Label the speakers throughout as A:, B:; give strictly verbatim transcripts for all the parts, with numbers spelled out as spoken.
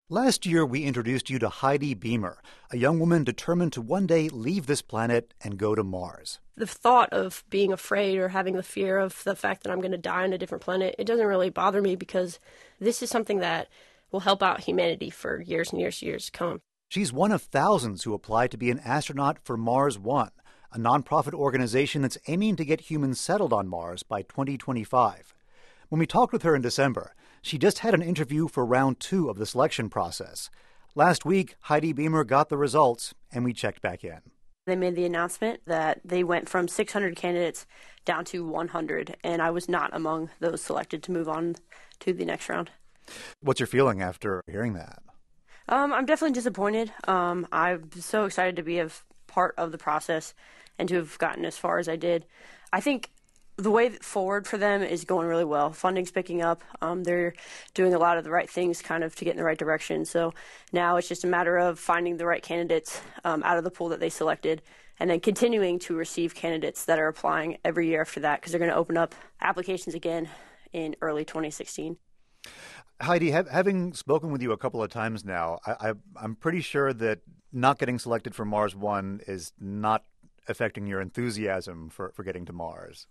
A: Last year, we introduced you to Heidi Beamer, a young woman determined to one day leave this planet and go to Mars.
B: The thought of being afraid or having the fear of the fact that I'm going to die on a different planet, it doesn't really bother me because this is something that will help out humanity for years and years and years to come.
A: She's one of thousands who applied to be an astronaut for Mars One, a nonprofit organization that's aiming to get humans settled on Mars by twenty twenty-five. When we talked with her in December, she just had an interview for round two of the selection process. Last week, Heidi Beamer got the results, and we checked back in.
B: They made the announcement that they went from six hundred candidates down to one hundred, and I was not among those selected to move on to the next round.
A: What's your feeling after hearing that?
B: Um, I'm definitely disappointed. Um, I'm so excited to be a part of the process and to have gotten as far as I did. I think the way forward for them is going really well. Funding's picking up. Um, they're doing a lot of the right things kind of to get in the right direction. So now it's just a matter of finding the right candidates um, out of the pool that they selected and then continuing to receive candidates that are applying every year after that because they're going to open up applications again in early twenty sixteen.
A: Heidi, have, having spoken with you a couple of times now, I, I, I'm pretty sure that not getting selected for Mars One is not affecting your enthusiasm for, for getting to Mars.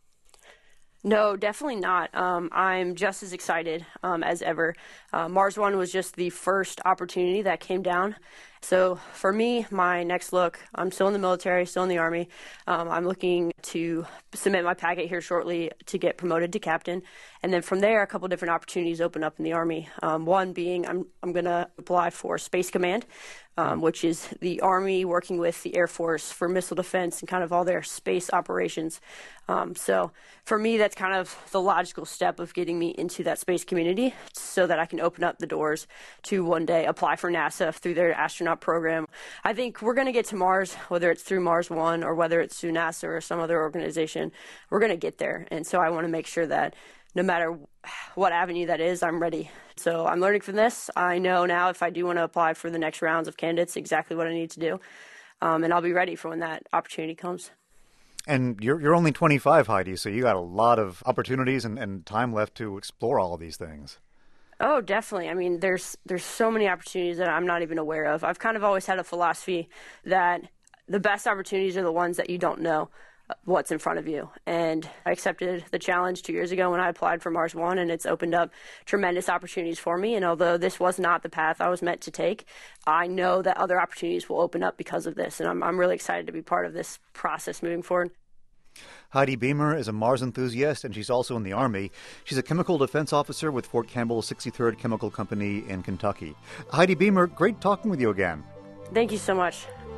B: No, definitely not. Um, I'm just as excited um, as ever. Uh, Mars One was just the first opportunity that came down. So for me, my next look, I'm still in the military, still in the Army. Um, I'm looking to submit my packet here shortly to get promoted to captain. And then from there, a couple different opportunities open up in the Army. Um, one being I'm, I'm going to apply for Space Command, um, which is the Army working with the Air Force for missile defense and kind of all their space operations. Um, so for me, that's kind of the logical step of getting me into that space community so that I can open up the doors to one day apply for NASA through their astronaut program. I think we're going to get to Mars, whether it's through Mars One or whether it's through NASA or some other organization. We're going to get there. And so I want to make sure that no matter what avenue that is, I'm ready. So I'm learning from this. I know now if I do want to apply for the next rounds of candidates, exactly what I need to do. Um, and I'll be ready for when that opportunity comes.
A: And you're you're only twenty-five, Heidi, so you got a lot of opportunities and, and time left to explore all of these things.
B: Oh, definitely. I mean, there's there's so many opportunities that I'm not even aware of. I've kind of always had a philosophy that the best opportunities are the ones that you don't know what's in front of you. And I accepted the challenge two years ago when I applied for Mars One, and it's opened up tremendous opportunities for me. And although this was not the path I was meant to take, I know that other opportunities will open up because of this. And I'm I'm really excited to be part of this process moving forward.
A: Heidi Beamer is a Mars enthusiast, and she's also in the Army. She's a chemical defense officer with Fort Campbell's sixty-third Chemical Company in Kentucky. Heidi Beamer, great talking with you again.
B: Thank you so much.